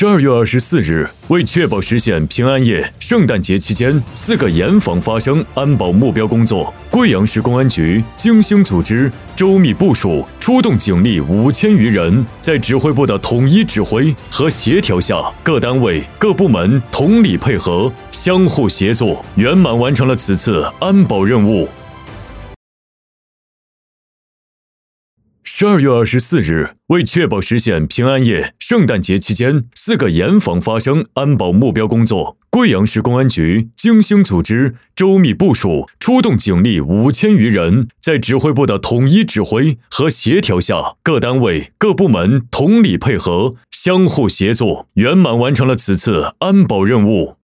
12月24日，为确保实现平安夜、圣诞节期间4个严防发生安保目标工作，贵阳市公安局精心组织、周密部署，出动警力5000余人，在指挥部的统一指挥和协调下，各单位、各部门同力配合，相互协作，圆满完成了此次安保任务。12月24日，为确保实现平安夜、圣诞节期间4个严防发生安保目标工作，贵阳市公安局精心组织、周密部署，出动警力5000余人，在指挥部的统一指挥和协调下，各单位、各部门同力配合，相互协作，圆满完成了此次安保任务。